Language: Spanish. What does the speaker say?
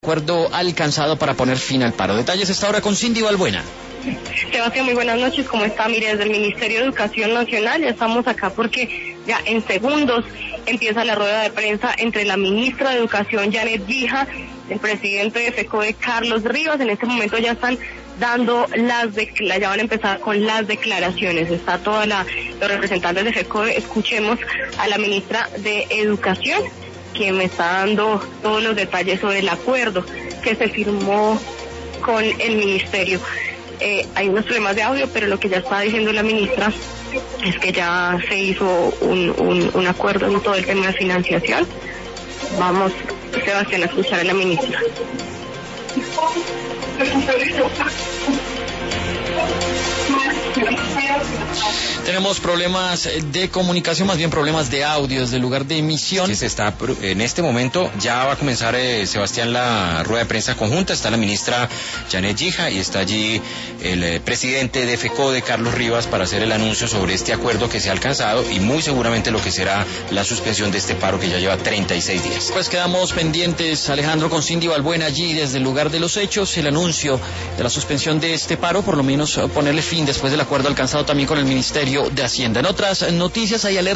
acuerdo alcanzado para poner fin al paro. Detalles esta hora con Cindy Balbuena. Sebastián, muy buenas noches, ¿cómo está? Mire, desde el Ministerio de Educación Nacional ya estamos acá porque ya en segundos empieza la rueda de prensa entre la ministra de Educación, Janet Guija, el presidente de FECODE, Carlos Rivas. En este momento ya están dando ya van a empezar con las declaraciones. Está toda los representantes de FECODE. Escuchemos a la ministra de Educación, quien me está dando todos los detalles sobre el acuerdo que se firmó con el ministerio. Hay unos problemas de audio, pero lo que ya está diciendo la ministra es que ya se hizo un acuerdo en todo el tema de financiación. Vamos, Sebastián, a escuchar a la ministra. Tenemos problemas de comunicación, más bien problemas de audio desde el lugar de emisión. Sí, en este momento ya va a comenzar, Sebastián, la rueda de prensa conjunta. Está la ministra Janet Guija y está allí el presidente de FECODE, Carlos Rivas, para hacer el anuncio sobre este acuerdo que se ha alcanzado y muy seguramente lo que será la suspensión de este paro que ya lleva 36 días. Pues quedamos pendientes, Alejandro, con Cindy Balbuena allí desde el lugar de los hechos, el anuncio de la suspensión de este paro, por lo menos ponerle fin después del acuerdo alcanzado también con el Ministerio de Hacienda. En otras noticias hay alerta